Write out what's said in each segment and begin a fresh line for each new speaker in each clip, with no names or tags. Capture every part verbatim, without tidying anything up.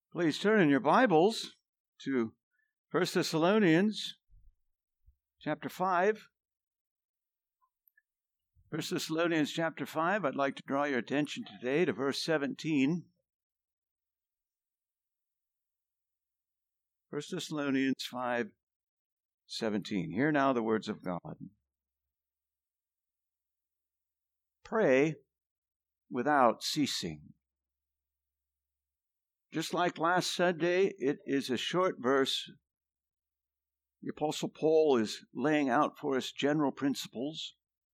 Please turn in your Bibles to First Thessalonians chapter five. First Thessalonians chapter five, I'd like to draw your attention today to verse seventeen. First Thessalonians five, seventeen. Hear now the words of God. Pray without ceasing. Just like last Sunday, it is a short verse. The Apostle Paul is laying out for us general principles,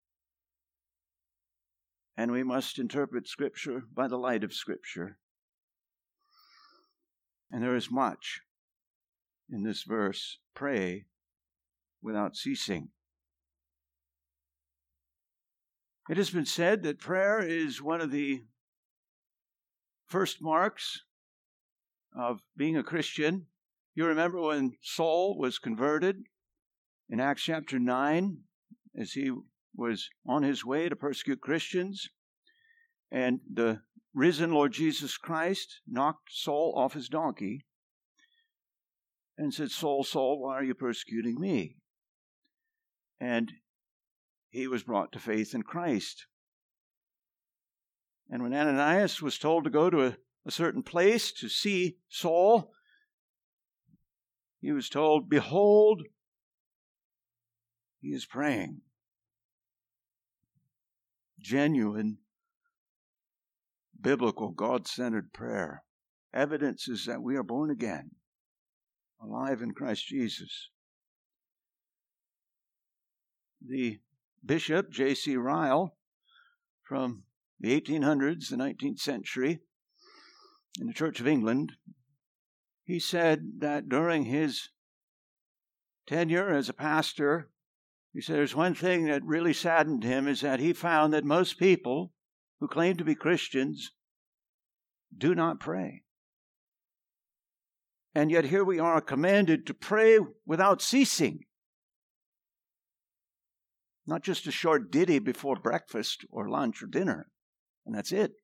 and we must interpret Scripture by the light of Scripture. And there is much in this verse. Pray without ceasing. It has been said that prayer is one of the first marks of being a Christian. You remember when Saul was converted in Acts chapter nine, as he was on his way to persecute Christians, and the risen Lord Jesus Christ knocked Saul off his donkey and said, "Saul, Saul, why are you persecuting me?" And he was brought to faith in Christ. And when Ananias was told to go to a a certain place to see Saul, he was told, "Behold, he is praying." Genuine, biblical, God-centered prayer. Evidence is that we are born again, alive in Christ Jesus. The Bishop, J C Ryle, from the eighteen hundreds, the nineteenth century, in the Church of England, he said that during his tenure as a pastor, he said there's one thing that really saddened him, is that he found that most people who claim to be Christians do not pray. And yet here we are commanded to pray without ceasing. Not just a short ditty before breakfast or lunch or dinner, and that's it.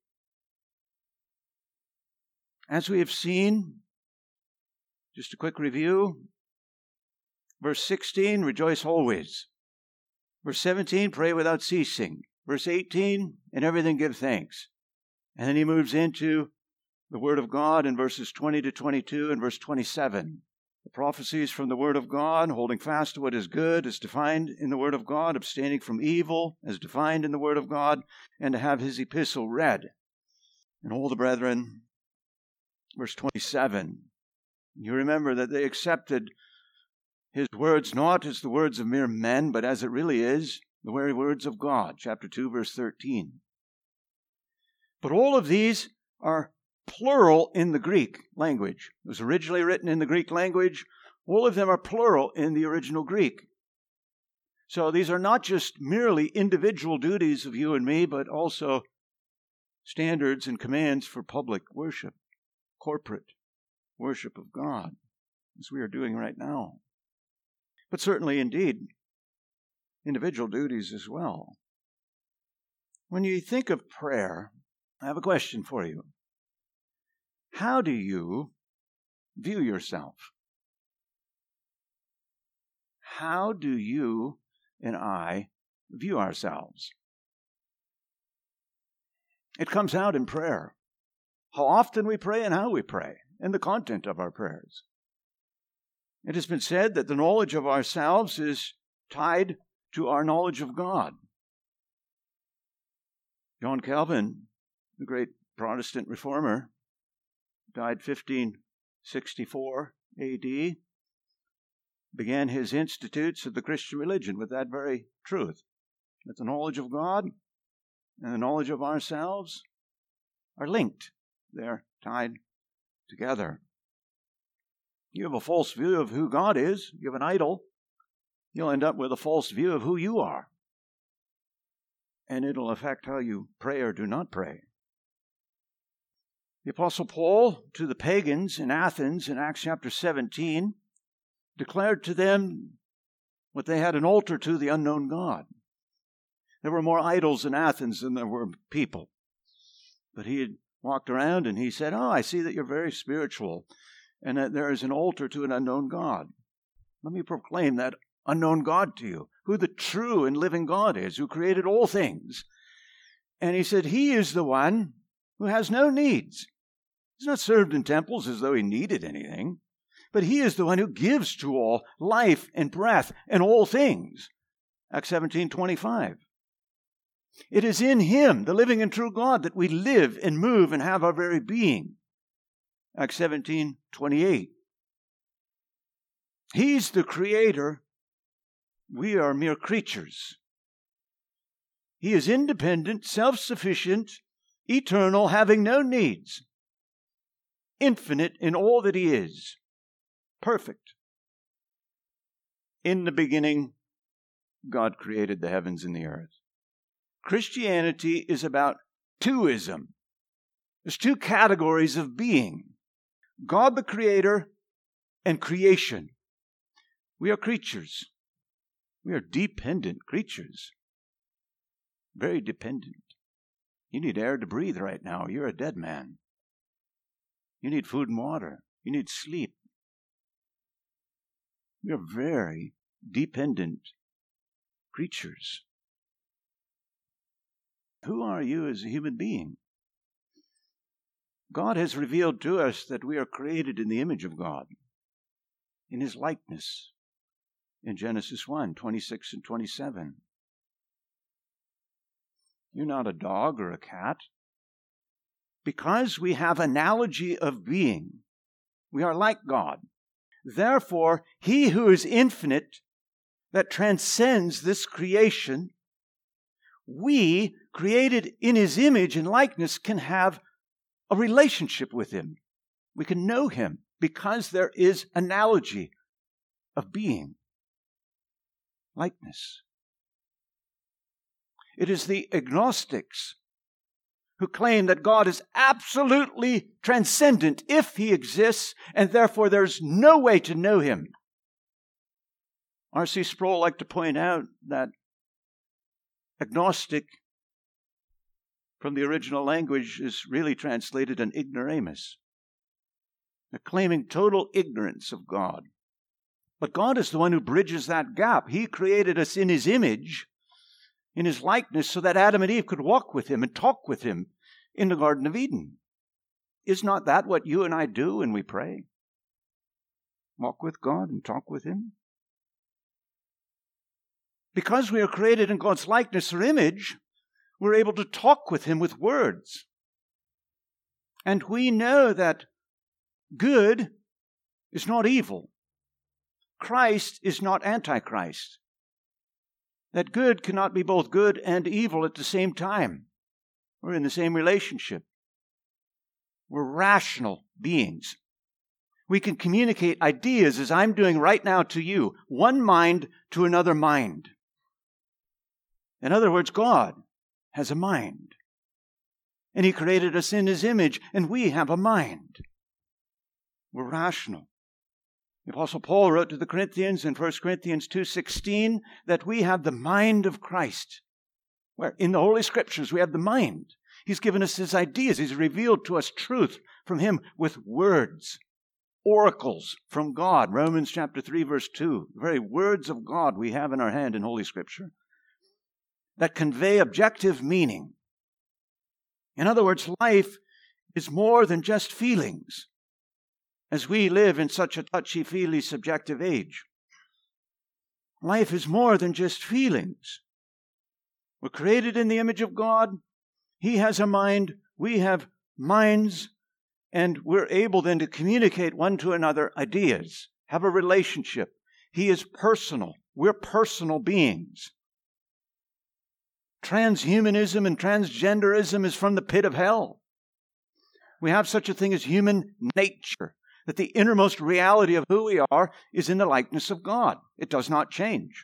As we have seen, just a quick review, verse sixteen, rejoice always. Verse seventeen, pray without ceasing. Verse eighteen, in everything give thanks. And then he moves into the Word of God in verses twenty to twenty-two and verse twenty-seven. The prophecies from the Word of God, holding fast to what is good, as defined in the Word of God, abstaining from evil, as defined in the Word of God, and to have his epistle read. And all the brethren, verse twenty-seven, you remember that they accepted his words not as the words of mere men, but as it really is, the very words of God. Chapter two, verse thirteen. But all of these are plural in the Greek language. It was originally written in the Greek language. All of them are plural in the original Greek. So these are not just merely individual duties of you and me, but also standards and commands for public worship. Corporate worship of God, as we are doing right now. But certainly, indeed, individual duties as well. When you think of prayer, I have a question for you. How do you view yourself? How do you and I view ourselves? It comes out in prayer. How often we pray and how we pray, and the content of our prayers. It has been said that the knowledge of ourselves is tied to our knowledge of God. John Calvin, the great Protestant reformer, died fifteen sixty-four A D, began his Institutes of the Christian Religion with that very truth, that the knowledge of God and the knowledge of ourselves are linked. They're tied together. You have a false view of who God is, you have an idol, you'll end up with a false view of who you are. And it'll affect how you pray or do not pray. The Apostle Paul, to the pagans in Athens in Acts chapter seventeen, declared to them what they had an altar to, the unknown God. There were more idols in Athens than there were people. But he had walked around and he said, "Oh, I see that you're very spiritual and that there is an altar to an unknown God. Let me proclaim that unknown God to you, who the true and living God is, who created all things." And he said, he is the one who has no needs. He's not served in temples as though he needed anything, but he is the one who gives to all life and breath and all things. Acts seventeen twenty-five. It is in him, the living and true God, that we live and move and have our very being. Acts seventeen twenty-eight. He's the creator. We are mere creatures. He is independent, self-sufficient, eternal, having no needs, infinite in all that he is, perfect. In the beginning, God created the heavens and the earth. Christianity is about twoism. There's two categories of being: God the Creator and creation. We are creatures. We are dependent creatures. Very dependent. You need air to breathe right now. You're a dead man. You need food and water. You need sleep. We are very dependent creatures. Who are you as a human being? God has revealed to us that we are created in the image of God, in his likeness, in Genesis one, twenty-six and twenty-seven. You're not a dog or a cat. Because we have analogy of being, we are like God. Therefore, he who is infinite, that transcends this creation, we, created in his image and likeness, can have a relationship with him. We can know him because there is analogy of being, likeness. It is the agnostics who claim that God is absolutely transcendent if he exists, and therefore there's no way to know him. R C Sproul liked to point out that agnostic from the original language is really translated an ignoramus. They're claiming total ignorance of God. But God is the one who bridges that gap. He created us in his image, in his likeness, so that Adam and Eve could walk with him and talk with him in the Garden of Eden. Is not that what you and I do when we pray? Walk with God and talk with him? Because we are created in God's likeness or image, we're able to talk with him with words. And we know that good is not evil. Christ is not Antichrist. That good cannot be both good and evil at the same time. We're in the same relationship. We're rational beings. We can communicate ideas as I'm doing right now to you, one mind to another mind. In other words, God has a mind. And he created us in his image, and we have a mind. We're rational. The Apostle Paul wrote to the Corinthians in First Corinthians two sixteen that we have the mind of Christ. Where in the Holy Scriptures we have the mind. He's given us his ideas. He's revealed to us truth from him with words, oracles from God. Romans chapter three verse two. The very words of God we have in our hand in Holy Scripture that convey objective meaning. In other words, life is more than just feelings, as we live in such a touchy-feely subjective age. Life is more than just feelings. We're created in the image of God. He has a mind. We have minds. And we're able then to communicate one to another ideas, have a relationship. He is personal. We're personal beings. Transhumanism and transgenderism is from the pit of hell. We have such a thing as human nature, that the innermost reality of who we are is in the likeness of God. It does not change.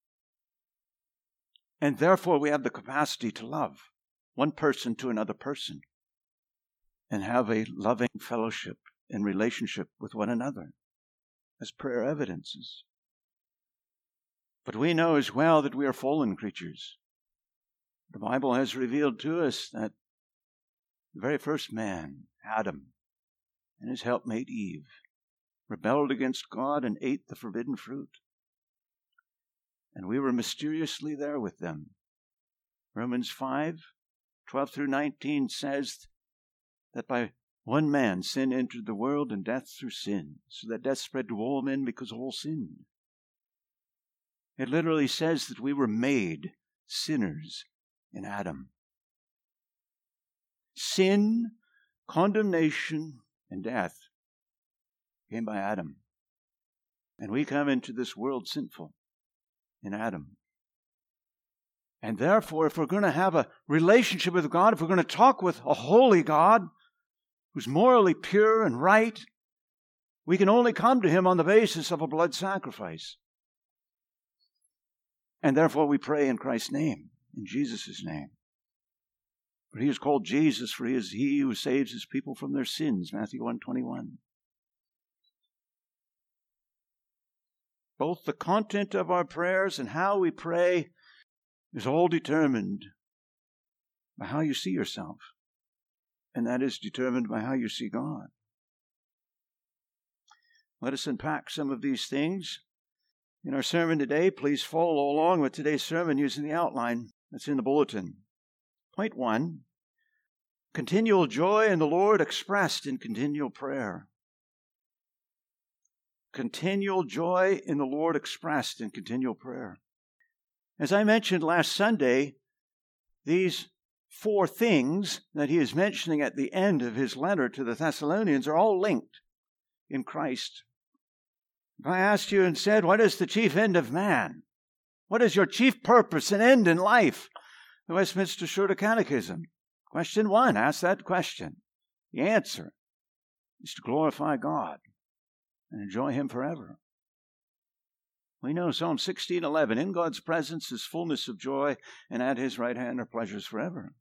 And therefore we have the capacity to love one person to another person and have a loving fellowship and relationship with one another, as prayer evidences. But we know as well that we are fallen creatures. The Bible has revealed to us that The very first man, Adam, and his helpmate Eve, rebelled against God and ate the forbidden fruit. And we were mysteriously there with them. Romans five, twelve through nineteen says that by one man sin entered the world, and death through sin, so that death spread to all men because all sinned. It literally says that we were made sinners in Adam. Sin, condemnation, and death came by Adam. And we come into this world sinful in Adam. And therefore, if we're going to have a relationship with God, if we're going to talk with a holy God who's morally pure and right, we can only come to him on the basis of a blood sacrifice. And therefore we pray in Christ's name, in Jesus' name. For he is called Jesus, for he is he who saves his people from their sins, Matthew one twenty-one. Both the content of our prayers and how we pray is all determined by how you see yourself. And that is determined by how you see God. Let us unpack some of these things. In our sermon today, please follow along with today's sermon using the outline that's in the bulletin. Point one, continual joy in the Lord expressed in continual prayer. Continual joy in the Lord expressed in continual prayer. As I mentioned last Sunday, these four things that he is mentioning at the end of his letter to the Thessalonians are all linked in Christ. If I asked you and said, what is the chief end of man? What is your chief purpose and end in life? The Westminster Shorter Catechism. Question one, ask that question. The answer is to glorify God and enjoy him forever. We know Psalm sixteen eleven, in God's presence is fullness of joy, and at his right hand are pleasures forever.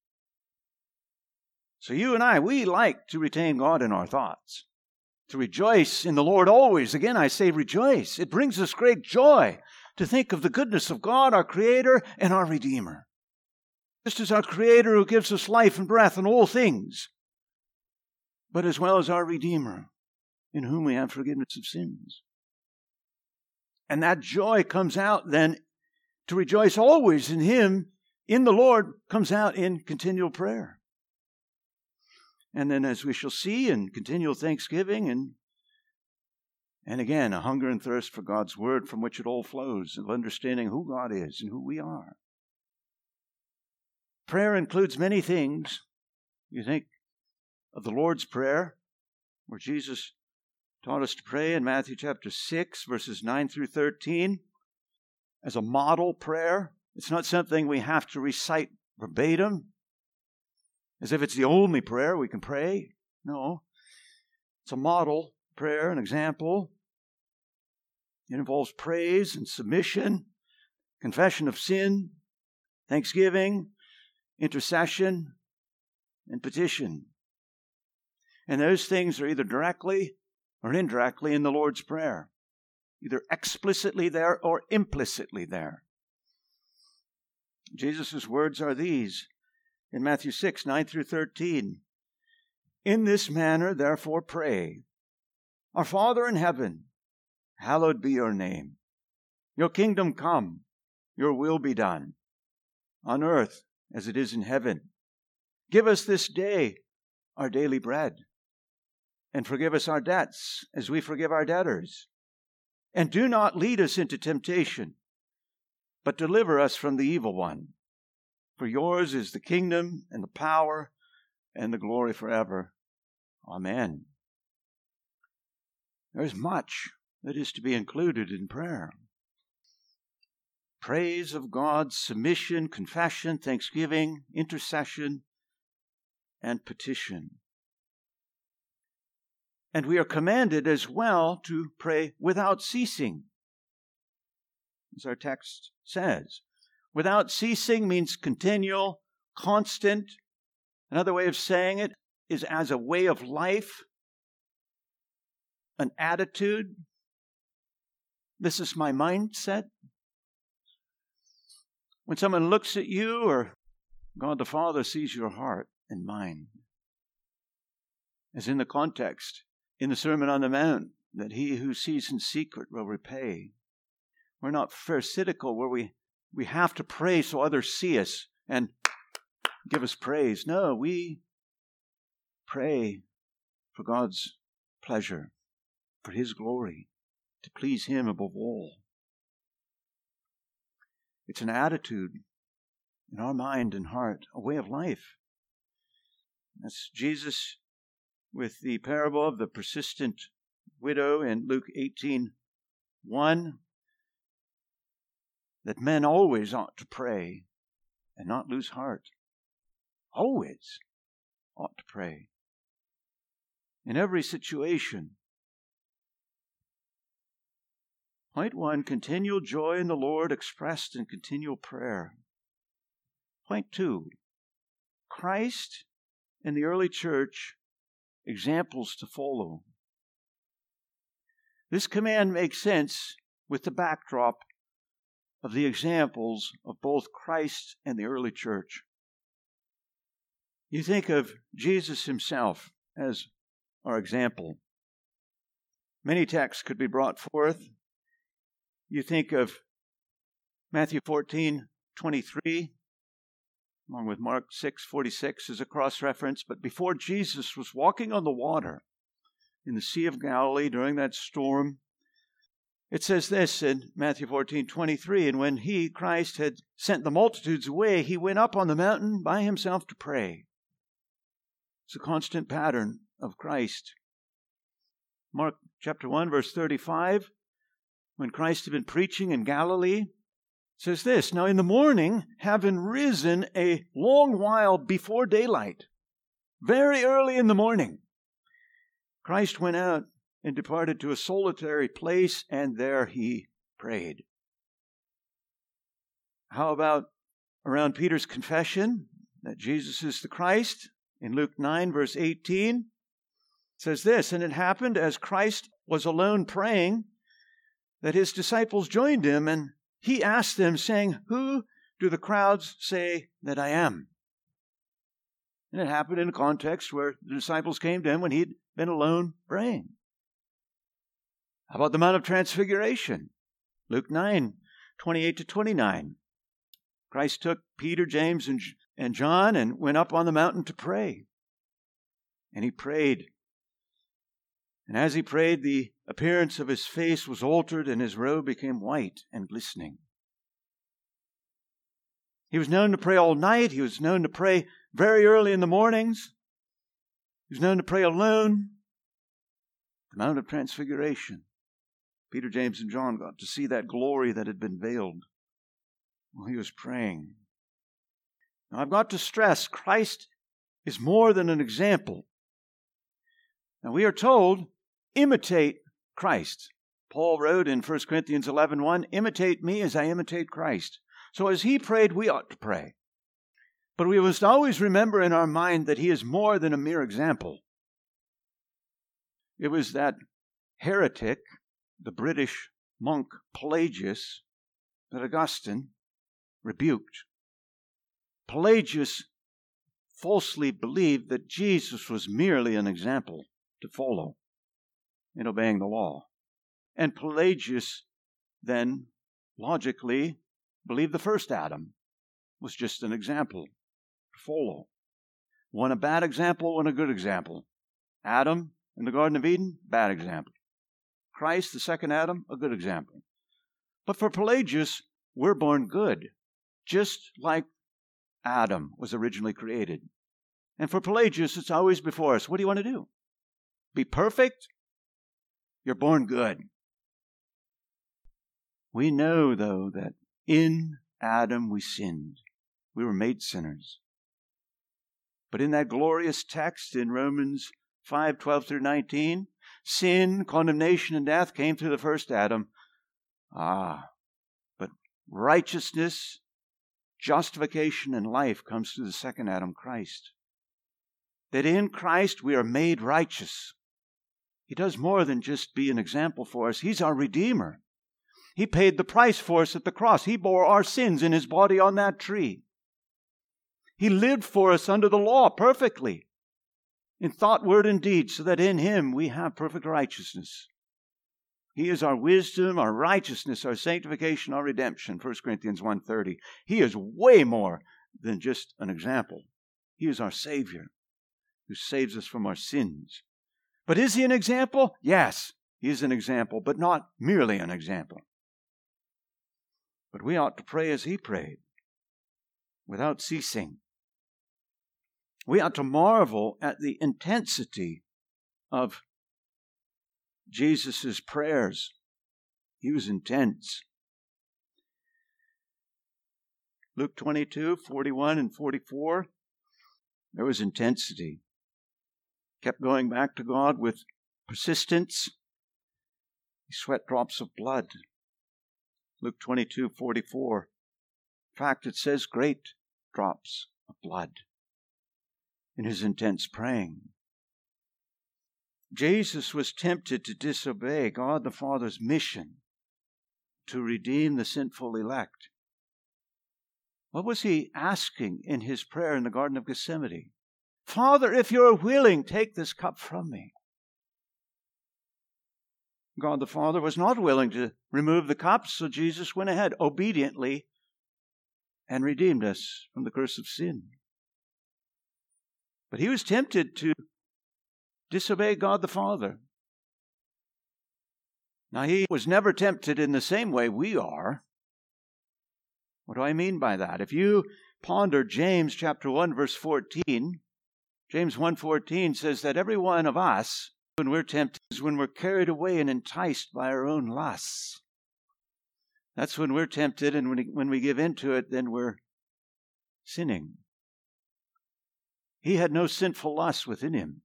So you and I, we like to retain God in our thoughts, to rejoice in the Lord always. Again, I say rejoice. It brings us great joy to think of the goodness of God, our Creator and our Redeemer. Just as our Creator who gives us life and breath and all things, but as well as our Redeemer, in whom we have forgiveness of sins. And that joy comes out then to rejoice always in him, in the Lord, comes out in continual prayer. And then as we shall see, in continual thanksgiving and and again, a hunger and thirst for God's word from which it all flows, of understanding who God is and who we are. Prayer includes many things. You think of the Lord's Prayer, where Jesus taught us to pray in Matthew chapter six, verses nine through thirteen, as a model prayer. It's not something we have to recite verbatim, as if it's the only prayer we can pray. No. It's a model prayer, an example. It involves praise and submission, confession of sin, thanksgiving, intercession, and petition. And those things are either directly or indirectly in the Lord's Prayer, either explicitly there or implicitly there. Jesus' words are these in Matthew six, nine through thirteen. In this manner, therefore, pray. Our Father in heaven, hallowed be your name. Your kingdom come, your will be done, on earth as it is in heaven. Give us this day our daily bread, and forgive us our debts as we forgive our debtors. And do not lead us into temptation, but deliver us from the evil one. For yours is the kingdom and the power and the glory forever. Amen. There's much that is to be included in prayer. Praise of God, submission, confession, thanksgiving, intercession, and petition. And we are commanded as well to pray without ceasing, as our text says. Without ceasing means continual, constant. Another way of saying it is as a way of life, an attitude. This is my mindset. When someone looks at you, or God the Father sees your heart and mind, as in the context in the Sermon on the Mount, that he who sees in secret will repay. We're not pharisaical where we, we have to pray so others see us and give us praise. No, we pray for God's pleasure, for his glory, to please him above all. It's an attitude in our mind and heart, a way of life. That's Jesus with the parable of the persistent widow in Luke eighteen one, that men always ought to pray and not lose heart. Always ought to pray. In every situation. Point one, continual joy in the Lord expressed in continual prayer. Point two, Christ and the early church, examples to follow. This command makes sense with the backdrop of the examples of both Christ and the early church. You think of Jesus himself as our example. Many texts could be brought forth. You think of Matthew fourteen twenty-three, along with Mark six forty-six as a cross-reference. But before Jesus was walking on the water in the Sea of Galilee during that storm, it says this in Matthew fourteen twenty-three, and when he, Christ, had sent the multitudes away, he went up on the mountain by himself to pray. It's a constant pattern of Christ. Mark chapter one, verse thirty-five, when Christ had been preaching in Galilee, says this, now in the morning, having risen a long while before daylight, very early in the morning, Christ went out and departed to a solitary place, and there he prayed. How about around Peter's confession that Jesus is the Christ? In Luke nine, verse eighteen, it says this, and it happened as Christ was alone praying, that his disciples joined him, and he asked them, saying, who do the crowds say that I am? And it happened in a context where the disciples came to him when he'd been alone praying. How about the Mount of Transfiguration? Luke nine, twenty-eight to twenty-nine. Christ took Peter, James, and, and John and went up on the mountain to pray. And he prayed. And as he prayed, the appearance of his face was altered, and his robe became white and glistening. He was known to pray all night. He was known to pray very early in the mornings. He was known to pray alone. The Mount of Transfiguration. Peter, James, and John got to see that glory that had been veiled while he was praying. Now, I've got to stress, Christ is more than an example. Now, we are told, imitate Christ. Paul wrote in First Corinthians eleven one, imitate me as I imitate Christ. So as he prayed, we ought to pray. But we must always remember in our mind that he is more than a mere example. It was that heretic, the British monk Pelagius, that Augustine rebuked. Pelagius falsely believed that Jesus was merely an example to follow in obeying the law. And Pelagius then logically believed the first Adam was just an example to follow. One a bad example, one a good example. Adam in the Garden of Eden, bad example. Christ, the second Adam, a good example. But for Pelagius, we're born good, just like Adam was originally created. And for Pelagius, it's always before us. What do you want to do? Be perfect? You're born good. We know, though, that in Adam we sinned. We were made sinners. But in that glorious text in Romans five, twelve through nineteen, sin, condemnation, and death came through the first Adam. Ah, but righteousness, justification, and life comes through the second Adam, Christ. That in Christ we are made righteous. He does more than just be an example for us. He's our Redeemer. He paid the price for us at the cross. He bore our sins in his body on that tree. He lived for us under the law perfectly in thought, word, and deed, so that in him we have perfect righteousness. He is our wisdom, our righteousness, our sanctification, our redemption. First Corinthians one thirty. He is way more than just an example. He is our Savior who saves us from our sins. But is he an example? Yes, he is an example, but not merely an example. But we ought to pray as he prayed, without ceasing. We ought to marvel at the intensity of Jesus' prayers. He was intense. Luke twenty-two, forty-one and forty-four, there was intensity. Kept going back to God with persistence. He sweat drops of blood. Luke twenty-two, forty-four. In fact, it says great drops of blood in his intense praying. Jesus was tempted to disobey God the Father's mission to redeem the sinful elect. What was he asking in his prayer in the Garden of Gethsemane? Father, if you're willing, take this cup from me. God the Father was not willing to remove the cup, so Jesus went ahead obediently and redeemed us from the curse of sin. But he was tempted to disobey God the Father. Now, he was never tempted in the same way we are. What do I mean by that? If you ponder James chapter one, verse fourteen, James one fourteen says that every one of us, when we're tempted, is when we're carried away and enticed by our own lusts. That's when we're tempted, and when we, when we give into it, then we're sinning. He had no sinful lust within him.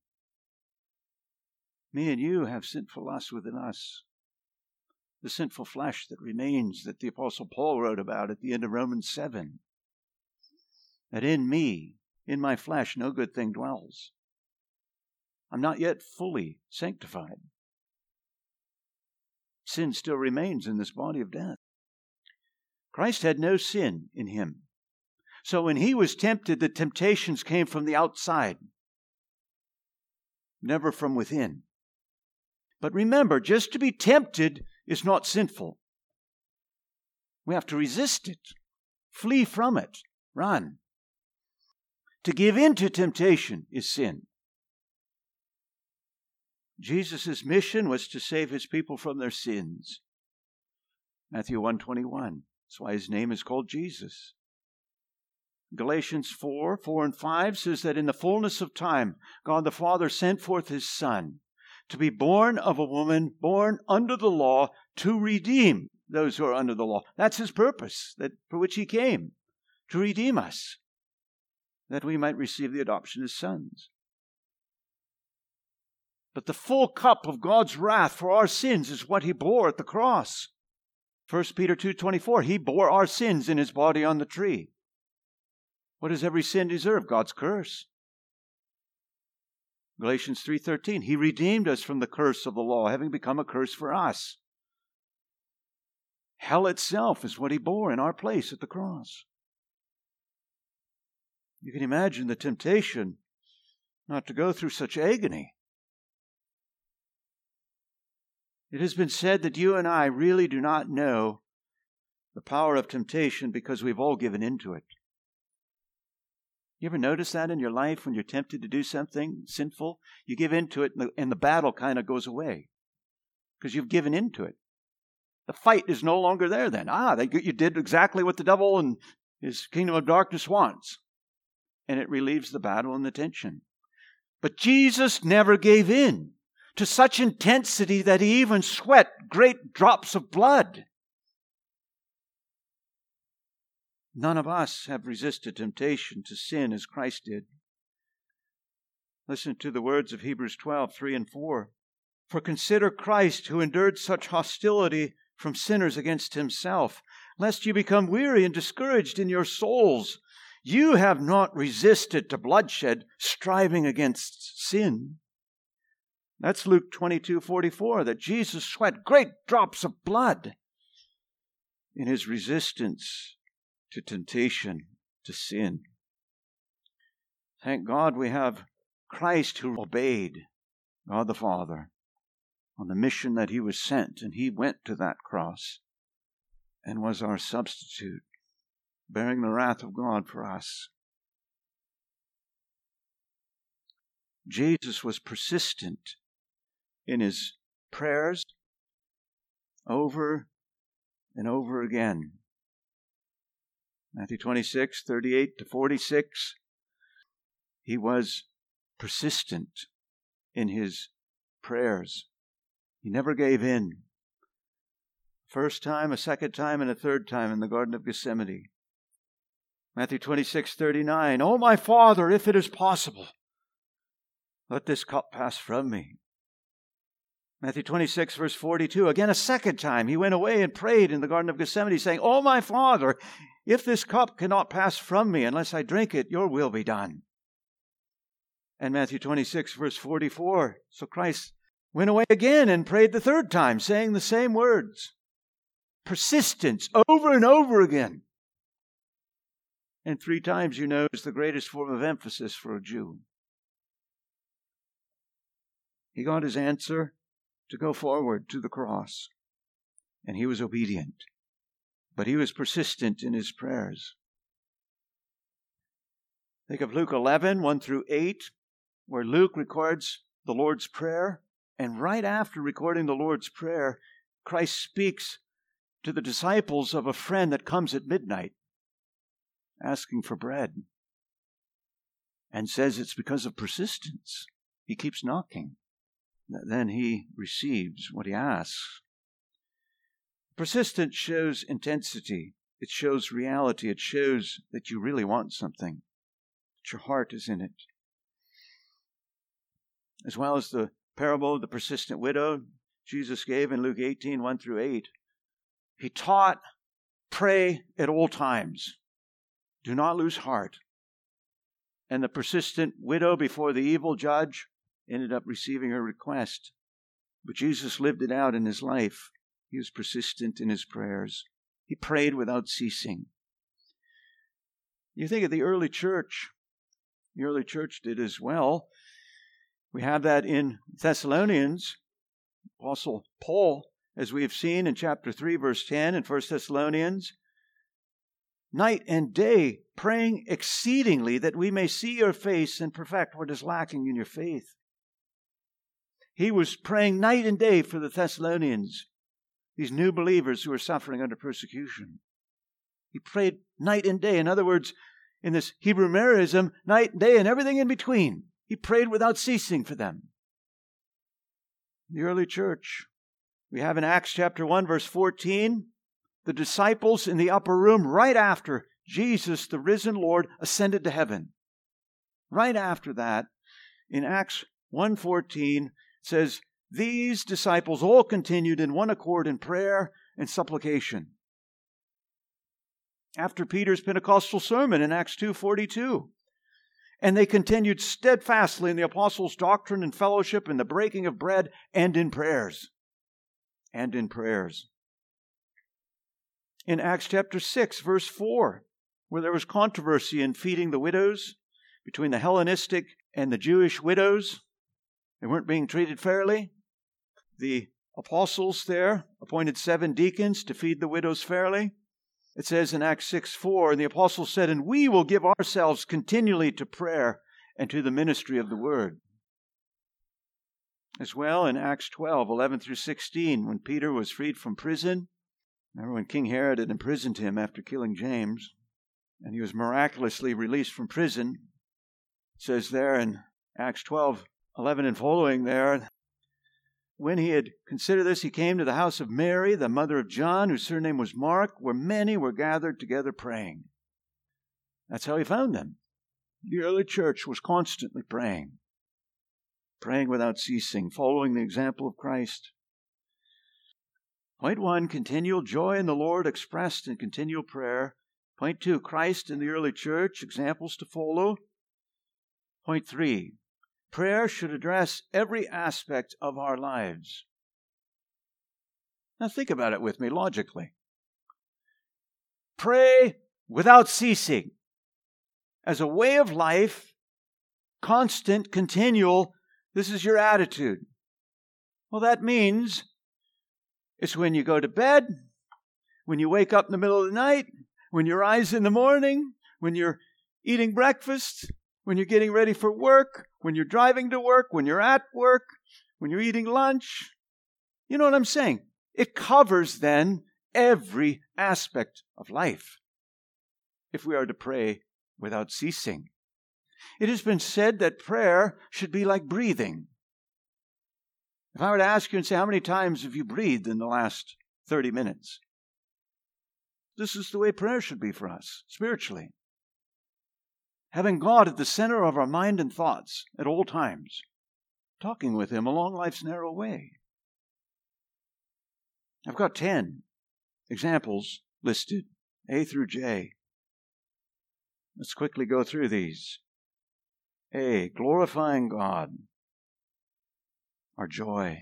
Me and you have sinful lust within us. The sinful flesh that remains, that the Apostle Paul wrote about at the end of Romans seven. That in me, in my flesh, no good thing dwells. I'm not yet fully sanctified. Sin still remains in this body of death. Christ had no sin in him. So when he was tempted, the temptations came from the outside, never from within. But remember, just to be tempted is not sinful. We have to resist it, flee from it, run. To give in to temptation is sin. Jesus' mission was to save his people from their sins. Matthew one twenty-one. That's why his name is called Jesus. Galatians four, four and five says that in the fullness of time, God the Father sent forth his Son to be born of a woman, born under the law, to redeem those who are under the law. That's his purpose, that for which he came, to redeem us, that we might receive the adoption as sons. But the full cup of God's wrath for our sins is what he bore at the cross. First Peter two twenty-four, he bore our sins in his body on the tree. What does every sin deserve? God's curse. Galatians three thirteen, he redeemed us from the curse of the law, having become a curse for us. Hell itself is what he bore in our place at the cross. You can imagine the temptation not to go through such agony. It has been said that you and I really do not know the power of temptation because we've all given into it. You ever notice that in your life when you're tempted to do something sinful? You give into it and the, and the battle kind of goes away because you've given into it. The fight is no longer there then. Ah, they, you did exactly what the devil and his kingdom of darkness wants. And it relieves the battle and the tension. But Jesus never gave in to such intensity that he even sweat great drops of blood. None of us have resisted temptation to sin as Christ did. Listen to the words of Hebrews twelve, three and four. For consider Christ, who endured such hostility from sinners against himself, lest you become weary and discouraged in your souls. You have not resisted to bloodshed, striving against sin. That's Luke twenty-two forty-four, that Jesus sweat great drops of blood in his resistance to temptation, to sin. Thank God we have Christ who obeyed God the Father on the mission that he was sent, and he went to that cross and was our substitute, bearing the wrath of God for us. Jesus was persistent in his prayers over and over again. Matthew twenty-six, thirty-eight to forty-six, he was persistent in his prayers. He never gave in. First time, a second time, and a third time in the Garden of Gethsemane. Matthew twenty-six, thirty-nine, "Oh, my Father, if it is possible, let this cup pass from me." Matthew twenty-six, verse forty-two, again a second time he went away and prayed in the Garden of Gethsemane, saying, "Oh, my Father, if this cup cannot pass from me unless I drink it, your will be done." And Matthew twenty-six, verse forty-four, so Christ went away again and prayed the third time, saying the same words. Persistence over and over again. And three times, you know, is the greatest form of emphasis for a Jew. He got his answer to go forward to the cross, and he was obedient, but he was persistent in his prayers. Think of Luke eleven, one through eight, where Luke records the Lord's Prayer, and right after recording the Lord's Prayer, Christ speaks to the disciples of a friend that comes at midnight asking for bread, and says it's because of persistence. He keeps knocking. Then he receives what he asks. Persistence shows intensity. It shows reality. It shows that you really want something, that your heart is in it. As well as the parable of the persistent widow Jesus gave in Luke eighteen, one through eight. He taught, pray at all times. Do not lose heart. And the persistent widow before the evil judge ended up receiving her request. But Jesus lived it out in his life. He was persistent in his prayers. He prayed without ceasing. You think of the early church. The early church did as well. We have that in Thessalonians. Apostle Paul, as we have seen in chapter three, verse ten, in First Thessalonians, night and day praying exceedingly that we may see your face and perfect what is lacking in your faith. He was praying night and day for the Thessalonians, these new believers who were suffering under persecution. He prayed night and day. In other words, in this Hebrew Maryism, night and day and everything in between. He prayed without ceasing for them. The early church. We have in Acts chapter one, verse fourteen, the disciples in the upper room right after Jesus, the risen Lord, ascended to heaven. Right after that, in Acts one fourteen, it says, these disciples all continued in one accord in prayer and supplication. After Peter's Pentecostal sermon in Acts two forty-two, and they continued steadfastly in the apostles' doctrine and fellowship, in the breaking of bread, and in prayers. And in prayers. In Acts chapter six, verse four, where there was controversy in feeding the widows between the Hellenistic and the Jewish widows. They weren't being treated fairly. The apostles there appointed seven deacons to feed the widows fairly. It says in Acts six four, and the apostles said, and we will give ourselves continually to prayer and to the ministry of the word. As well in Acts twelve, eleven through sixteen, when Peter was freed from prison. Remember when King Herod had imprisoned him after killing James, and he was miraculously released from prison. It says there in Acts twelve, eleven and following there, when he had considered this, he came to the house of Mary, the mother of John, whose surname was Mark, where many were gathered together praying. That's how he found them. The early church was constantly praying. Praying without ceasing, following the example of Christ. Point one, continual joy in the Lord expressed in continual prayer. Point two, Christ in the early church, examples to follow. Point three, prayer should address every aspect of our lives. Now think about it with me logically. Pray without ceasing as a way of life constant, continual, this is your attitude. Well, that means it's when you go to bed, when you wake up in the middle of the night, when you rise in the morning, when you're eating breakfast, when you're getting ready for work, when you're driving to work, when you're at work, when you're eating lunch. You know what I'm saying? It covers then every aspect of life if we are to pray without ceasing. It has been said that prayer should be like breathing. If I were to ask you and say, how many times have you breathed in the last thirty minutes? This is the way prayer should be for us, spiritually. Having God at the center of our mind and thoughts at all times, talking with Him along life's narrow way. I've got ten examples listed, A through J. Let's quickly go through these. A, glorifying God, our joy.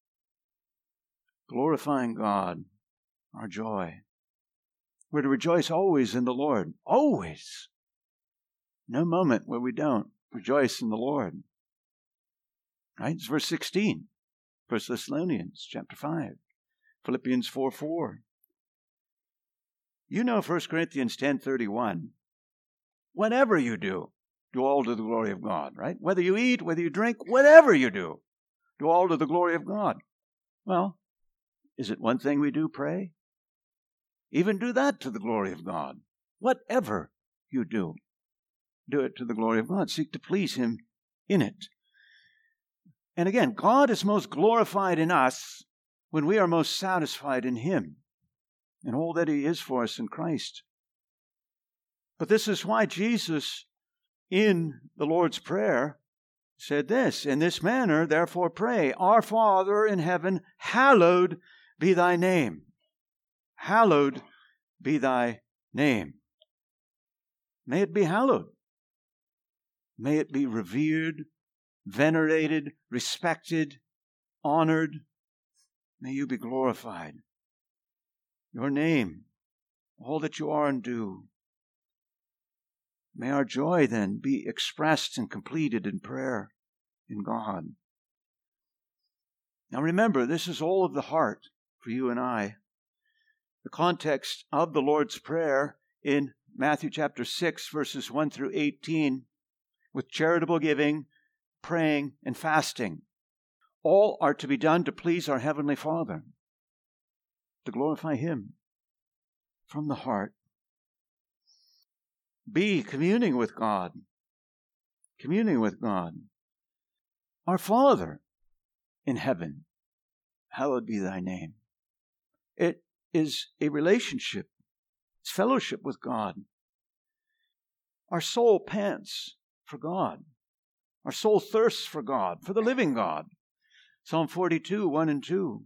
Glorifying God, our joy. We're to rejoice always in the Lord. Always. No moment where we don't rejoice in the Lord. Right? It's verse sixteen. First Thessalonians chapter five. Philippians four four. You know First Corinthians ten thirty-one. Whatever you do, do all to the glory of God, right? Whether you eat, whether you drink, whatever you do, do all to the glory of God. Well, is it one thing we do, pray? Even do that to the glory of God. Whatever you do, do it to the glory of God. Seek to please Him in it. And again, God is most glorified in us when we are most satisfied in Him and all that He is for us in Christ. But this is why Jesus, in the Lord's Prayer, said this, in this manner, therefore pray, Our Father in heaven, hallowed be thy name. Hallowed be thy name. May it be hallowed. May it be revered, venerated, respected, honored. May you be glorified. Your name, all that you are and do. May our joy then be expressed and completed in prayer in God. Now remember, this is all of the heart for you and I. The context of the Lord's Prayer in Matthew chapter six, verses one through eighteen, with charitable giving, praying, and fasting. All are to be done to please our Heavenly Father, to glorify Him from the heart. B, communing with God. Communing with God. Our Father in heaven, hallowed be thy name. It is a relationship. It's fellowship with God. Our soul pants for God. Our soul thirsts for God, for the living God. Psalm forty-two, one and two.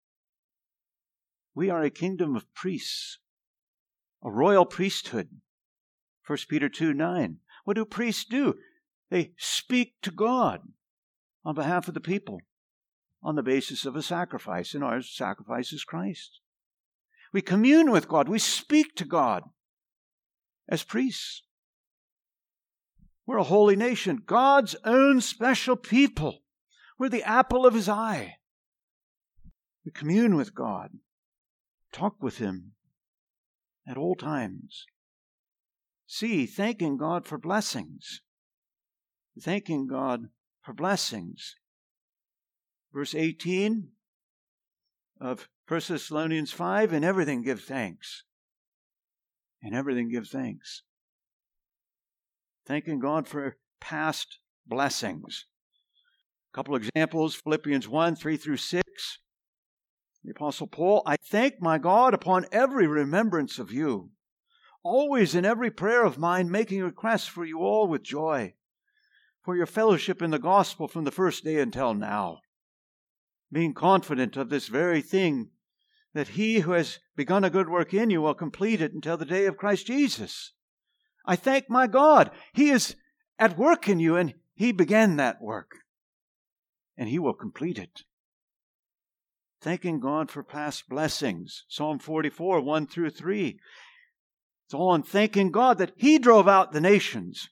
We are a kingdom of priests, a royal priesthood. First Peter two, nine. What do priests do? They speak to God on behalf of the people on the basis of a sacrifice, and our sacrifice is Christ. We commune with God. We speak to God as priests. We're a holy nation, God's own special people. We're the apple of His eye. We commune with God, talk with Him at all times. C, thanking God for blessings. Thanking God for blessings. Verse eighteen of First Thessalonians five, in everything give thanks. In everything give thanks. Thanking God for past blessings. A couple examples, Philippians one, three through six. The Apostle Paul, I thank my God upon every remembrance of you, always in every prayer of mine, making requests for you all with joy, for your fellowship in the gospel from the first day until now, being confident of this very thing, that He who has begun a good work in you will complete it until the day of Christ Jesus. I thank my God. He is at work in you, and He began that work, and He will complete it. Thanking God for past blessings. Psalm forty-four, one through three. It's all on thanking God that He drove out the nations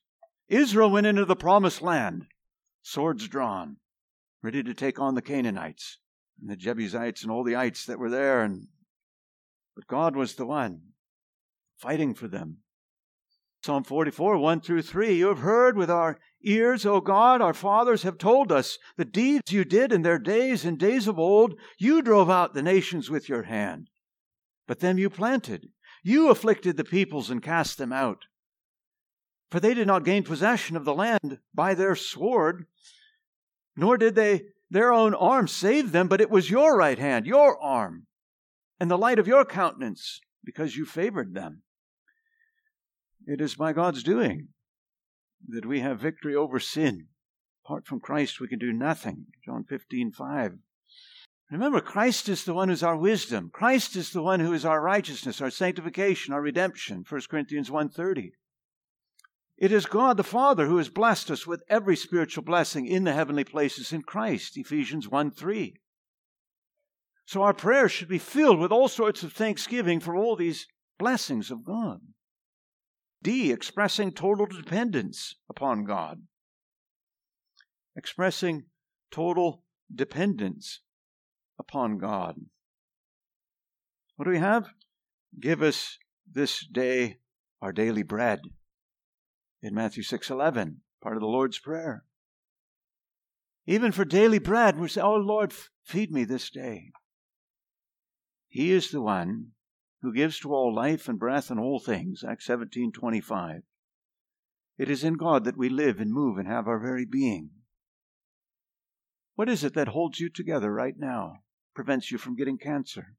Israel went into the promised land, swords drawn, ready to take on the Canaanites and the Jebusites and all the ites that were there. And but God was the one fighting for them. Psalm forty-four, one through three, you have heard with our ears, O God, our fathers have told us the deeds you did in their days, in days of old. You drove out the nations with your hand, but them you planted. You afflicted the peoples and cast them out. For they did not gain possession of the land by their sword, nor did they their own arm save them, but it was your right hand, your arm, and the light of your countenance, because you favored them. It is by God's doing that we have victory over sin. Apart from Christ, we can do nothing. John fifteen, five. Remember, Christ is the one who's our wisdom. Christ is the one who is our righteousness, our sanctification, our redemption. First Corinthians one thirty. It is God the Father who has blessed us with every spiritual blessing in the heavenly places in Christ. Ephesians one three. So our prayers should be filled with all sorts of thanksgiving for all these blessings of God. D, expressing total dependence upon God. Expressing total dependence upon God. What do we have? Give us this day our daily bread. In Matthew six eleven, part of the Lord's Prayer. Even for daily bread, we say, oh Lord, feed me this day. He is the one who gives to all life and breath and all things. Acts seventeen twenty-five. It is in God that we live and move and have our very being. What is it that holds you together right now? Prevents you from getting cancer?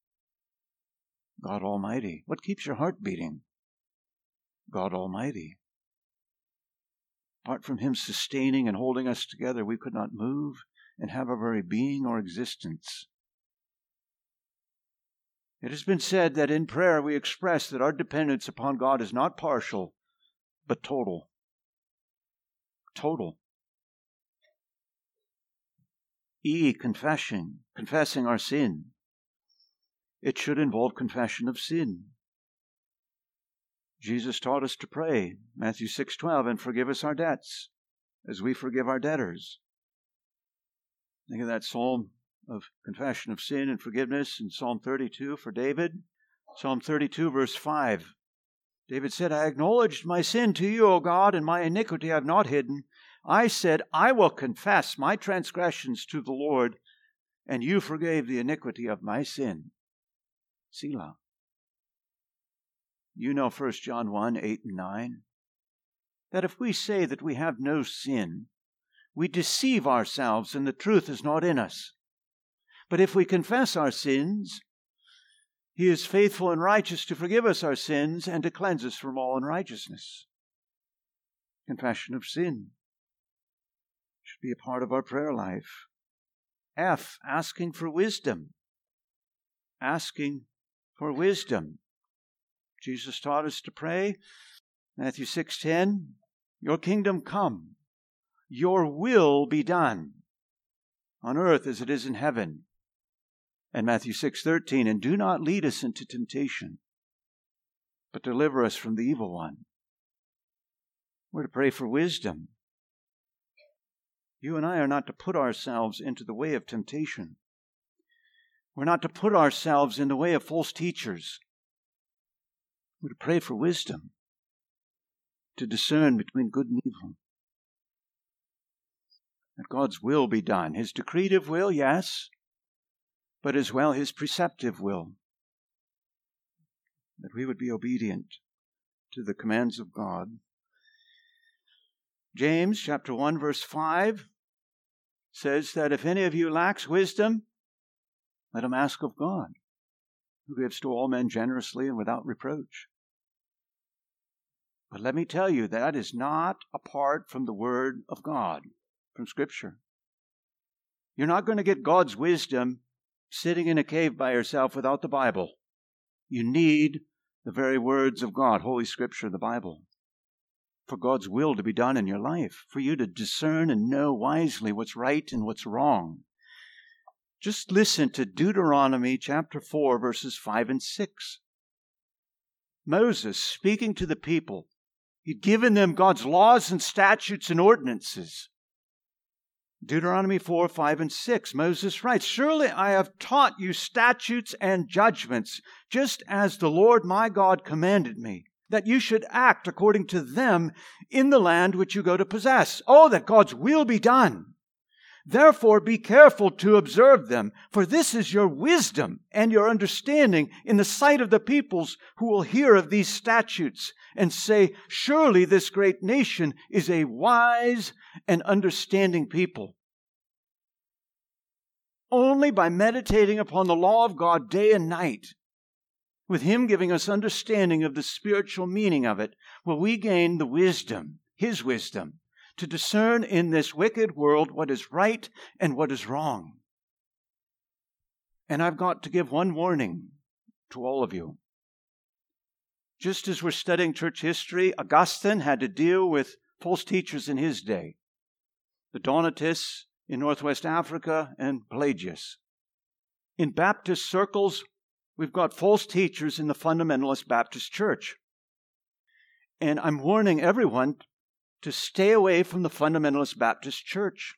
God Almighty. What keeps your heart beating? God Almighty. Apart from Him sustaining and holding us together, we could not move and have our very being or existence. It has been said that in prayer we express that our dependence upon God is not partial, but total. Total. E, confession, confessing our sin. It should involve confession of sin. Jesus taught us to pray, Matthew six twelve, and forgive us our debts, as we forgive our debtors. Think of that psalm of confession of sin and forgiveness in Psalm thirty-two for David. Psalm thirty-two, verse five. David said, I acknowledged my sin to you, O God, and my iniquity I have not hidden. I said, I will confess my transgressions to the Lord, and you forgave the iniquity of my sin. Selah. You know First John one, eight and nine, that if we say that we have no sin, we deceive ourselves and the truth is not in us. But if we confess our sins, He is faithful and righteous to forgive us our sins and to cleanse us from all unrighteousness. Confession of sin should be a part of our prayer life. F, asking for wisdom. Asking for wisdom. Jesus taught us to pray, Matthew six ten, your kingdom come, your will be done, on earth as it is in heaven. And Matthew six thirteen, and do not lead us into temptation, but deliver us from the evil one. We're to pray for wisdom. You and I are not to put ourselves into the way of temptation. We're not to put ourselves in the way of false teachers. We're to pray for wisdom, to discern between good and evil. That God's will be done. His decretive will, yes, but as well His preceptive will. That we would be obedient to the commands of God. James chapter one, verse five says that if any of you lacks wisdom, let him ask of God, who gives to all men generously and without reproach. But let me tell you, that is not apart from the Word of God, from Scripture. You're not going to get God's wisdom sitting in a cave by yourself without the Bible. You need the very words of God, Holy Scripture, the Bible, for God's will to be done in your life, for you to discern and know wisely what's right and what's wrong. Just listen to Deuteronomy chapter four, verses five and six. Moses, speaking to the people, He'd given them God's laws and statutes and ordinances. Deuteronomy four, five, and six, Moses writes, "Surely I have taught you statutes and judgments, just as the Lord my God commanded me, that you should act according to them in the land which you go to possess. Oh, that God's will be done! Therefore be careful to observe them, for this is your wisdom and your understanding in the sight of the peoples who will hear of these statutes and say, 'Surely this great nation is a wise and understanding people.'" Only by meditating upon the law of God day and night, with Him giving us understanding of the spiritual meaning of it, will we gain the wisdom, His wisdom, to discern in this wicked world what is right and what is wrong. And I've got to give one warning to all of you. Just as we're studying church history, Augustine had to deal with false teachers in his day. The Donatists in northwest Africa and Pelagius. In Baptist circles, we've got false teachers in the fundamentalist Baptist church. And I'm warning everyone to stay away from the fundamentalist Baptist church.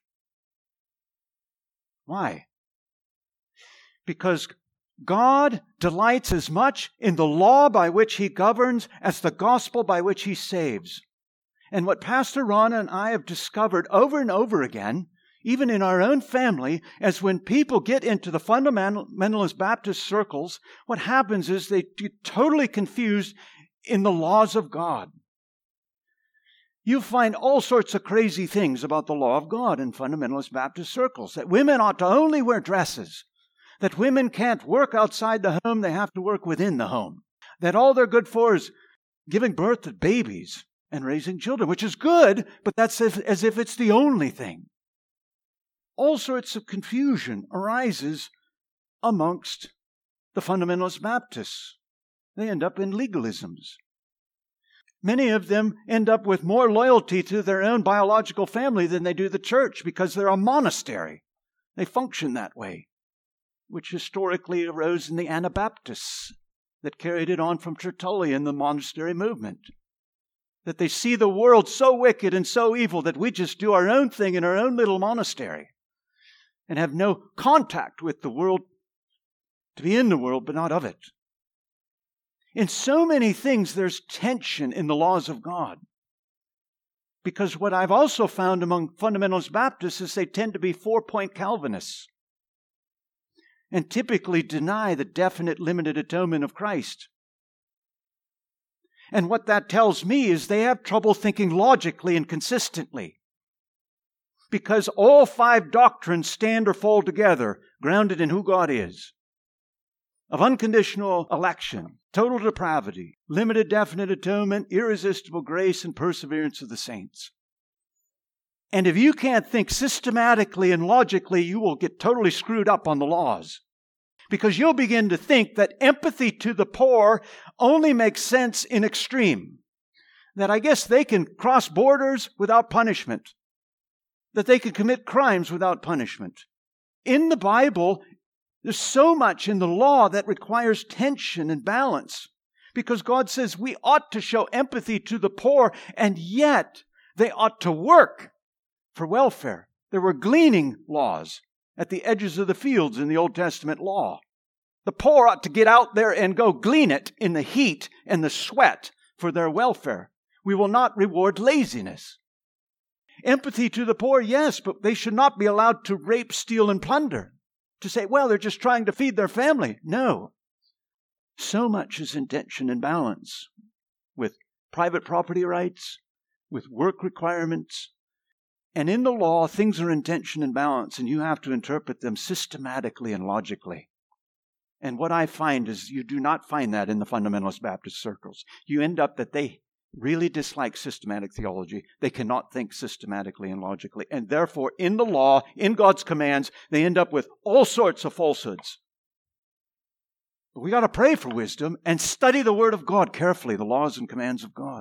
Why? Because God delights as much in the law by which He governs as the gospel by which He saves. And what Pastor Ron and I have discovered over and over again, even in our own family, as when people get into the fundamentalist Baptist circles, what happens is they get totally confused in the laws of God. You find all sorts of crazy things about the law of God in fundamentalist Baptist circles. That women ought to only wear dresses. That women can't work outside the home, they have to work within the home. That all they're good for is giving birth to babies and raising children, which is good, but that's as, as if it's the only thing. All sorts of confusion arises amongst the fundamentalist Baptists. They end up in legalisms. Many of them end up with more loyalty to their own biological family than they do the church because they're a monastery. They function that way, which historically arose in the Anabaptists that carried it on from Tertullian, the monastery movement. That they see the world so wicked and so evil that we just do our own thing in our own little monastery and have no contact with the world, to be in the world but not of it. In so many things, there's tension in the laws of God. Because what I've also found among fundamentalist Baptists is they tend to be four-point Calvinists and typically deny the definite limited atonement of Christ. And what that tells me is they have trouble thinking logically and consistently. Because all five doctrines stand or fall together, grounded in who God is. Of unconditional election, total depravity, limited definite atonement, irresistible grace, and perseverance of the saints. And if you can't think systematically and logically, you will get totally screwed up on the laws. Because you'll begin to think that empathy to the poor only makes sense in extreme. That I guess they can cross borders without punishment. That they can commit crimes without punishment. In the Bible, there's so much in the law that requires tension and balance. Because God says we ought to show empathy to the poor, and yet they ought to work for welfare. There were gleaning laws at the edges of the fields in the Old Testament law. The poor ought to get out there and go glean it in the heat and the sweat for their welfare. We will not reward laziness. Empathy to the poor, yes, but they should not be allowed to rape, steal, and plunder. To say, well, they're just trying to feed their family. No. So much is in tension and balance with private property rights, with work requirements. And in the law, things are in tension and balance, and you have to interpret them systematically and logically. And what I find is you do not find that in the fundamentalist Baptist circles. You end up that they really dislike systematic theology. They cannot think systematically and logically. And therefore, in the law, in God's commands, they end up with all sorts of falsehoods. But we got to pray for wisdom and study the Word of God carefully, the laws and commands of God.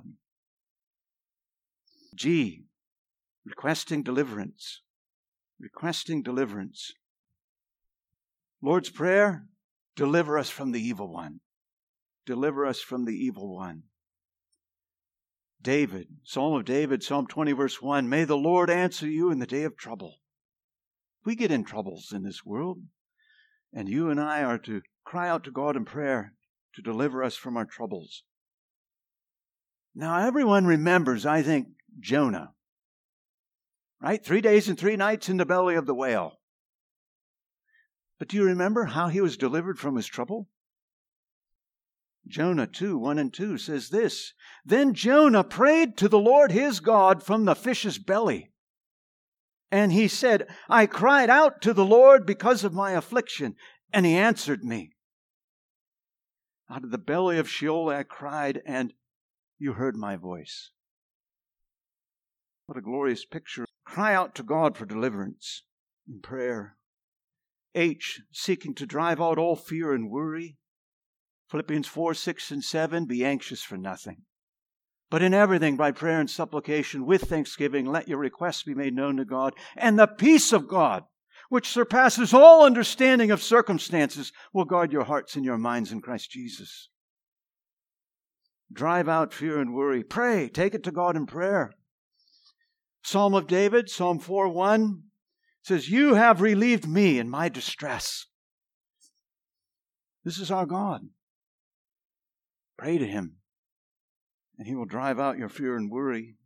G, requesting deliverance. Requesting deliverance. Lord's Prayer, deliver us from the evil one. Deliver us from the evil one. David, Psalm of David, Psalm twenty, verse one, may the Lord answer you in the day of trouble. We get in troubles in this world, and you and I are to cry out to God in prayer to deliver us from our troubles. Now, everyone remembers, I think, Jonah, right? Three days and three nights in the belly of the whale. But do you remember how he was delivered from his trouble? Jonah two, one and two says this, then Jonah prayed to the Lord his God from the fish's belly. And he said, I cried out to the Lord because of my affliction, and he answered me. Out of the belly of Sheol I cried, and you heard my voice. What a glorious picture. Cry out to God for deliverance in prayer. H, seeking to drive out all fear and worry. Philippians four, six, and seven, be anxious for nothing. But in everything, by prayer and supplication, with thanksgiving, let your requests be made known to God. And the peace of God, which surpasses all understanding of circumstances, will guard your hearts and your minds in Christ Jesus. Drive out fear and worry. Pray. Take it to God in prayer. Psalm of David, Psalm four, one, says, you have relieved me in my distress. This is our God. Pray to Him, and He will drive out your fear and worry.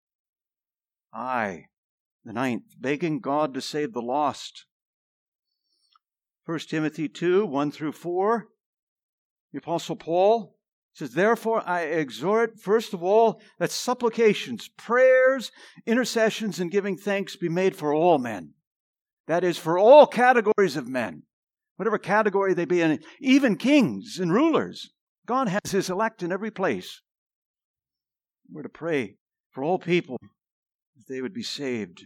I, the ninth, begging God to save the lost. First Timothy two, one through four, the Apostle Paul says, therefore I exhort, first of all, that supplications, prayers, intercessions, and giving thanks be made for all men. That is, for all categories of men, whatever category they be in, even kings and rulers. God has His elect in every place. We're to pray for all people that they would be saved.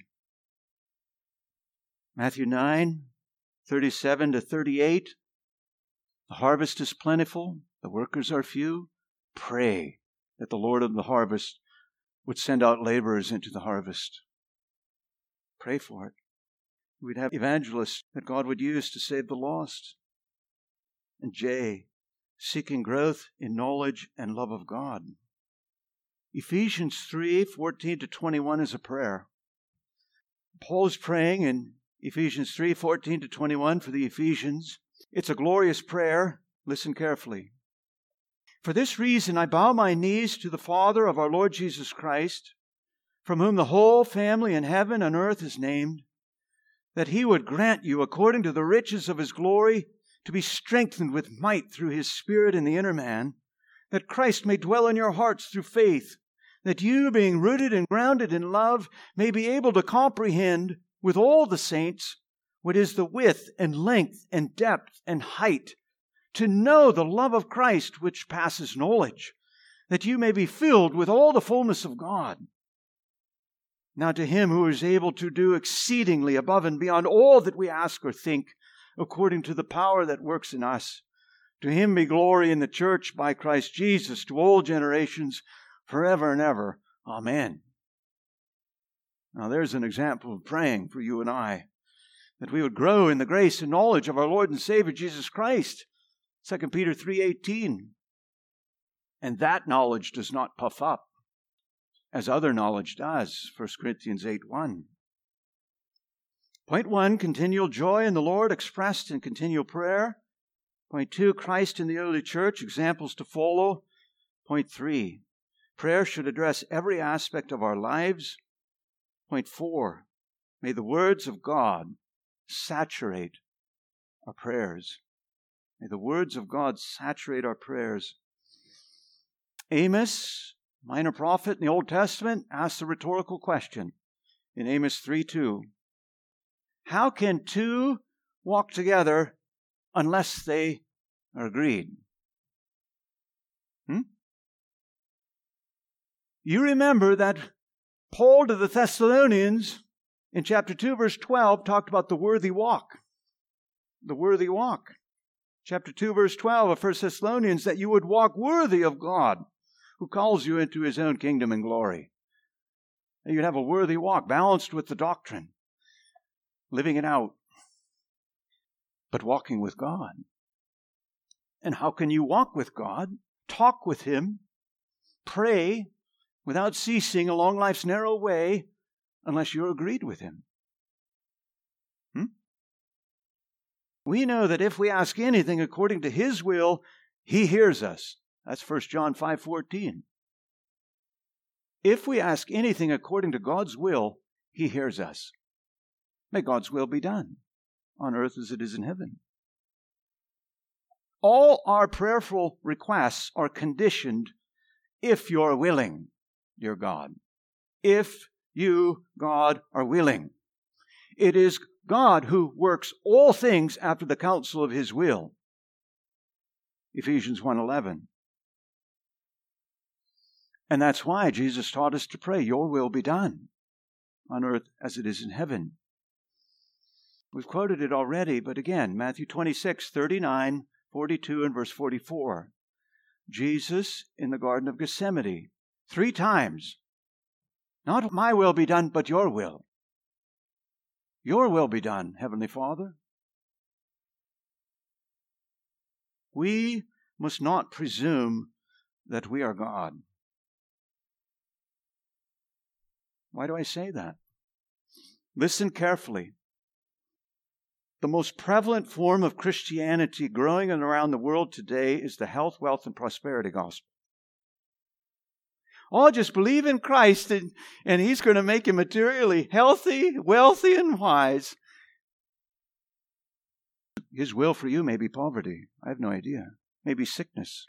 Matthew nine, thirty-seven to thirty-eight. The harvest is plentiful, the workers are few. Pray that the Lord of the harvest would send out laborers into the harvest. Pray for it. We'd have evangelists that God would use to save the lost. And J, seeking growth in knowledge and love of God. Ephesians three, fourteen to twenty-one is a prayer. Paul is praying in Ephesians three, fourteen to twenty-one for the Ephesians. It's a glorious prayer. Listen carefully. For this reason I bow my knees to the Father of our Lord Jesus Christ, from whom the whole family in heaven and earth is named, that He would grant you, according to the riches of His glory, to be strengthened with might through His Spirit in the inner man, that Christ may dwell in your hearts through faith, that you, being rooted and grounded in love, may be able to comprehend with all the saints what is the width and length and depth and height, to know the love of Christ which passes knowledge, that you may be filled with all the fullness of God. Now to Him who is able to do exceedingly above and beyond all that we ask or think, according to the power that works in us, to Him be glory in the church by Christ Jesus to all generations, forever and ever. Amen. Now there's an example of praying for you and I, that we would grow in the grace and knowledge of our Lord and Savior Jesus Christ. Second Peter three eighteen. And that knowledge does not puff up, as other knowledge does. First Corinthians eight one. Point one, continual joy in the Lord expressed in continual prayer. Point two, Christ in the early church, examples to follow. Point three, prayer should address every aspect of our lives. Point four, may the words of God saturate our prayers. May the words of God saturate our prayers. Amos, minor prophet in the Old Testament, asks a rhetorical question in Amos three two. How can two walk together unless they are agreed? Hmm? You remember that Paul to the Thessalonians in chapter two, verse twelve, talked about the worthy walk. The worthy walk. Chapter two, verse twelve of First Thessalonians, that you would walk worthy of God, who calls you into His own kingdom and glory. That you'd have a worthy walk, balanced with the doctrine, living it out, but walking with God. And how can you walk with God, talk with Him, pray, without ceasing along life's narrow way unless you're agreed with him. Hmm? We know that if we ask anything according to his will, he hears us. That's First John five fourteen. If we ask anything according to God's will, he hears us. May God's will be done on earth as it is in heaven. All our prayerful requests are conditioned if you're willing, dear God. If you, God, are willing. It is God who works all things after the counsel of his will. Ephesians one eleven. And that's why Jesus taught us to pray, your will be done on earth as it is in heaven. We've quoted it already, but again, Matthew twenty-six, thirty-nine, forty-two, and verse forty-four. Jesus in the Garden of Gethsemane, three times. Not my will be done, but your will. Your will be done, Heavenly Father. We must not presume that we are God. Why do I say that? Listen carefully. The most prevalent form of Christianity growing around the world today is the health, wealth, and prosperity gospel. Oh, just believe in Christ and, and he's going to make you materially healthy, wealthy, and wise. His will for you may be poverty. I have no idea. Maybe sickness.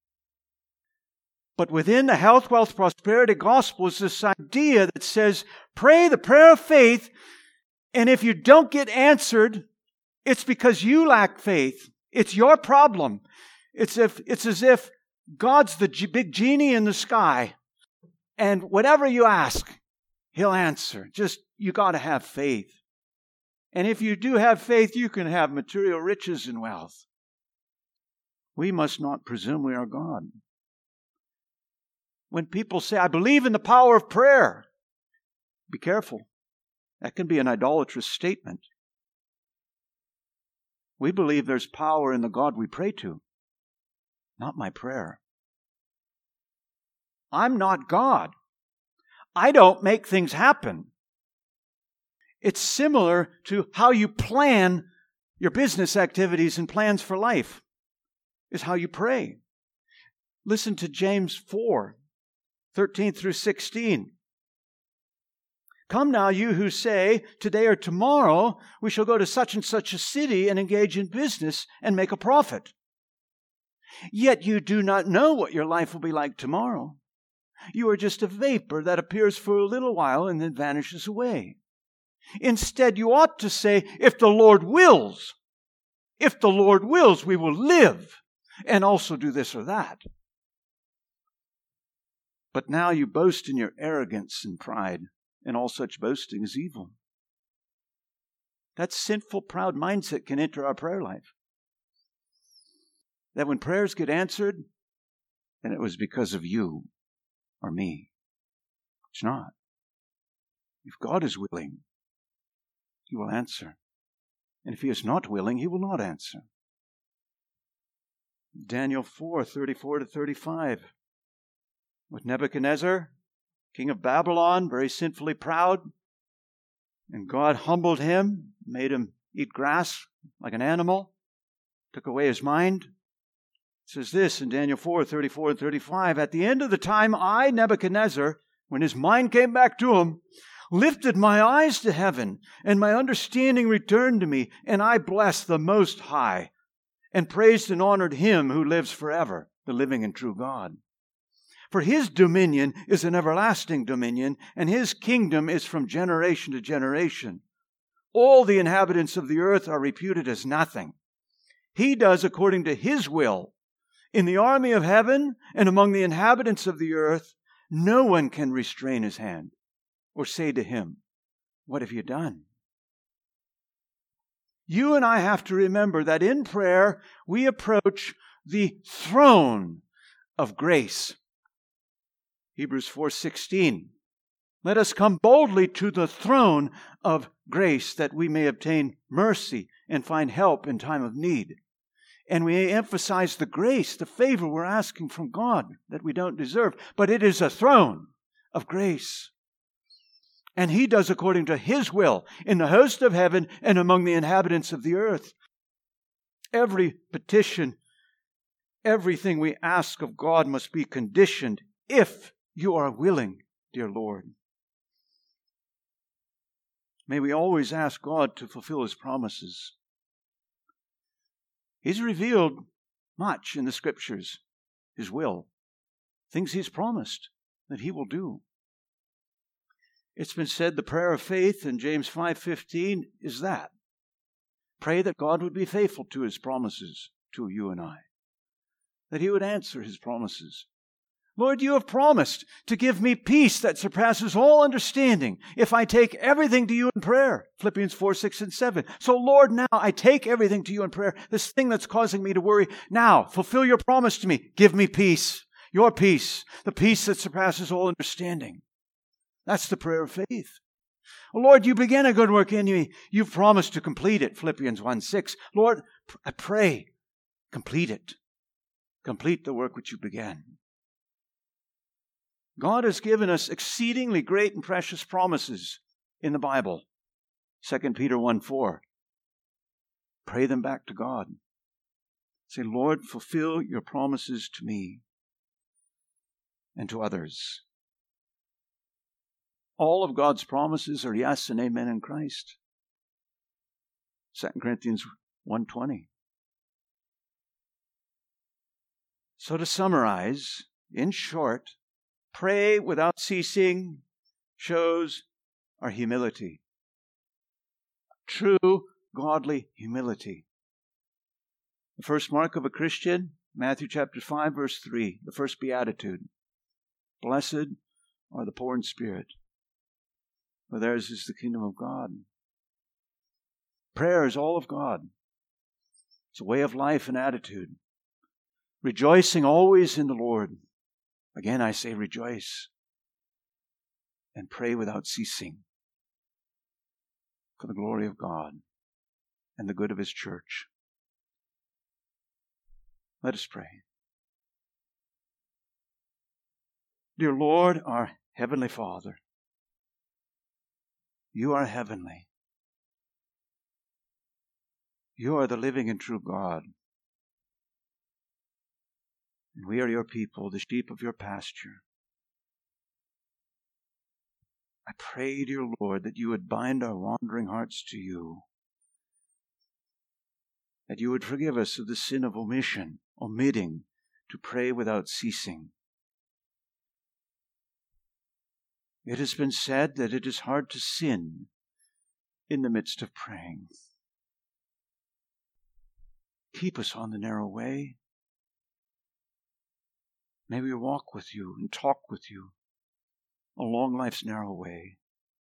But within the health, wealth, prosperity gospel is this idea that says, pray the prayer of faith, and if you don't get answered, it's because you lack faith. It's your problem. It's, if, it's as if God's the g- big genie in the sky, and whatever you ask, he'll answer. Just, you got to have faith. And if you do have faith, you can have material riches and wealth. We must not presume we are God. When people say, I believe in the power of prayer, be careful. That can be an idolatrous statement. We believe there's power in the God we pray to, not my prayer. I'm not God. I don't make things happen. It's similar to how you plan your business activities and plans for life, is how you pray. Listen to James four, thirteen through sixteen. Come now, you who say, today or tomorrow we shall go to such and such a city and engage in business and make a profit. Yet you do not know what your life will be like tomorrow. You are just a vapor that appears for a little while and then vanishes away. Instead, you ought to say, if the Lord wills, if the Lord wills, we will live and also do this or that. But now you boast in your arrogance and pride, and all such boasting is evil. That sinful, proud mindset can enter our prayer life. That when prayers get answered, then it was because of you or me. It's not. If God is willing, he will answer. And if he is not willing, he will not answer. Daniel four, thirty-four to thirty-five. With Nebuchadnezzar, king of Babylon, very sinfully proud, and God humbled him, made him eat grass like an animal, took away his mind. It says this in Daniel four, thirty-four and thirty-five, at the end of the time, I, Nebuchadnezzar, when his mind came back to him, lifted my eyes to heaven, and my understanding returned to me, and I blessed the Most High, and praised and honored him who lives forever, the living and true God. For his dominion is an everlasting dominion, and his kingdom is from generation to generation. All the inhabitants of the earth are reputed as nothing. He does according to his will. In the army of heaven and among the inhabitants of the earth, no one can restrain his hand or say to him, what have you done? You and I have to remember that in prayer, we approach the throne of grace. Hebrews four sixteen. Let us come boldly to the throne of grace that we may obtain mercy and find help in time of need. And we emphasize the grace, the favor we're asking from God that we don't deserve. But it is a throne. of grace. And He does according to His will in the host of heaven and among the inhabitants of the earth. Every petition, everything we ask of God must be conditioned if you are willing, dear Lord. May we always ask God to fulfill His promises. He's revealed much in the Scriptures, His will, things He's promised that He will do. It's been said the prayer of faith in James five fifteen is that. Pray that God would be faithful to His promises to you and I, that He would answer His promises. Lord, you have promised to give me peace that surpasses all understanding if I take everything to you in prayer. Philippians four, six, and seven. So Lord, now I take everything to you in prayer. This thing that's causing me to worry, now fulfill your promise to me. Give me peace, your peace, the peace that surpasses all understanding. That's the prayer of faith. Oh, Lord, you began a good work in me. You've promised to complete it. Philippians one, six. Lord, I pray, complete it. Complete the work which you began. God has given us exceedingly great and precious promises in the Bible. Second Peter one, four. Pray them back to God. Say, Lord, fulfill your promises to me and to others. All of God's promises are yes and amen in Christ. Second Corinthians one, twenty. So to summarize, in short, pray without ceasing shows our humility. True godly humility. The first mark of a Christian, Matthew chapter five, verse three, the first beatitude. Blessed are the poor in spirit, for theirs is the kingdom of God. Prayer is all of God. It's a way of life and attitude. Rejoicing always in the Lord. Again, I say rejoice. And pray without ceasing for the glory of God and the good of His church. Let us pray. Dear Lord, our Heavenly Father, you are heavenly. You are the living and true God. And we are your people, the sheep of your pasture. I pray, dear Lord, that you would bind our wandering hearts to you. That you would forgive us of the sin of omission, omitting to pray without ceasing. It has been said that it is hard to sin in the midst of praying. Keep us on the narrow way. May we walk with you and talk with you along life's narrow way,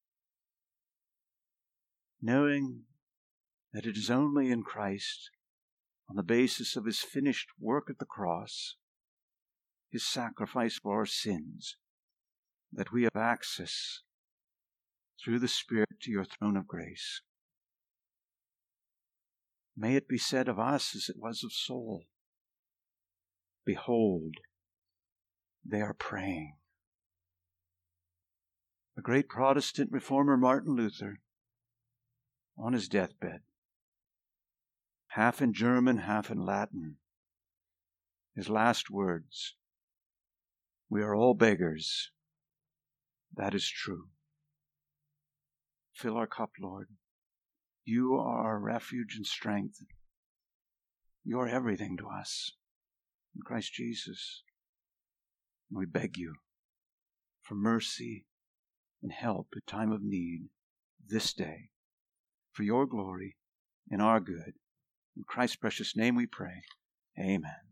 knowing that it is only in Christ, on the basis of His finished work at the cross, His sacrifice for our sins, that we have access through the Spirit to your throne of grace. May it be said of us as it was of Saul, behold, they are praying. The great Protestant reformer Martin Luther, on his deathbed, half in German, half in Latin, his last words, we are all beggars. That is true. Fill our cup, Lord. You are our refuge and strength. You are everything to us in Christ Jesus. We beg you for mercy and help in time of need this day, for your glory and our good. In Christ's precious name we pray. Amen.